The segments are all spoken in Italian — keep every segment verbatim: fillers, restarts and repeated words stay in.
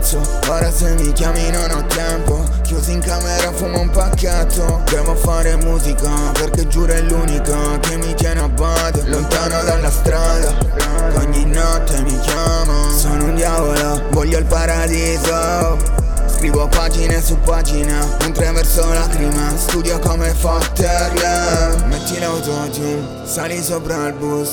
cazzo. Ora se mi chiami non ho tempo, chiusi in camera fumo un pacchetto. Devo fare musica perché giuro è l'unica che mi tiene a bada, lontano dalla strada. Ogni notte mi chiamo, sono un diavolo, voglio il paradiso. Scrivo pagine su pagine, mentre verso lacrime, studio come fotterle. Metti l'autotune, sali sopra il bus.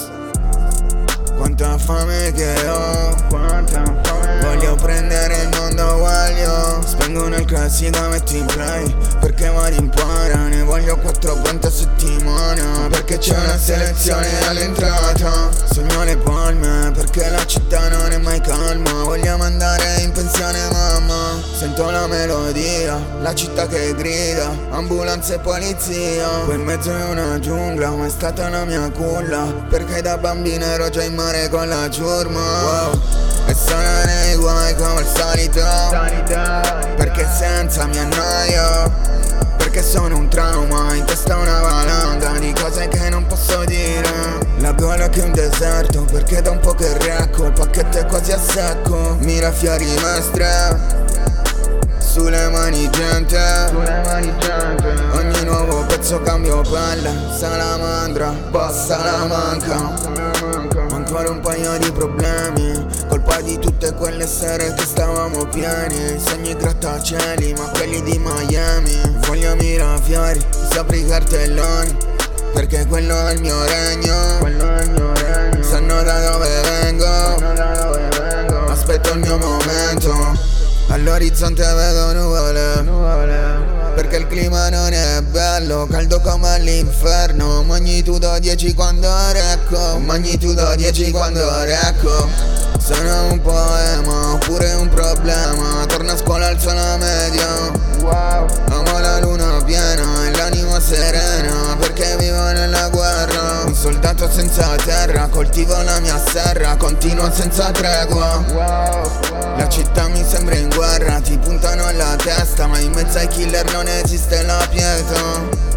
Quanta fame che ho, quanta fame. Voglio prendere il mondo, voglio. Spengo nel classico, metti in play, perché vado in para, ne voglio quattro quante settimane. Perché c'è una selezione all'entrata. Sogno le palme, perché la città non è mai calma. Vogliamo andare in pensione mamma. Sento la melodia, la città che grida, ambulanza e polizia. Quel mezzo è una giungla, ma è stata la mia culla, perché da bambino ero già in mare con la ciurma. Wow. E sono nei guai come al solito, perché senza mi annoio, perché sono un trauma, in testa una valanga di cose che non posso dire. La gola che è un deserto, perché da un po' che recco, il pacchetto è quasi a secco. Mirafiori mestre, sulle mani gente, sulle mani gente. Ogni nuovo pezzo cambio pelle, salamandra, boss Salamanca. Ancora un paio di problemi, colpa di tutte quelle sere che stavamo pieni. Sogni grattacieli, ma quelli di Miami. Voglio mirafiori, sopra i cartelloni, perché quello è il mio regno. Quello è il mio regno. Sanno da dove vengo, sanno da dove vengo. Aspetto il mio momento. All'orizzonte vedo nuvole, nuvole, perché il clima non è bello, caldo come all'inferno. Magnitudo dieci quando recco, magnitudo dieci quando recco. Sono un poema, oppure un problema, torno a scuola al solo media. Wow. Amo la luna piena e l'anima serena, perché vivo nella guerra. Un soldato senza terra, coltivo la mia serra, continuo senza tregua. Wow. La città mi sembra in guerra, ti puntano alla testa, ma in mezzo ai killer non esiste la pietà.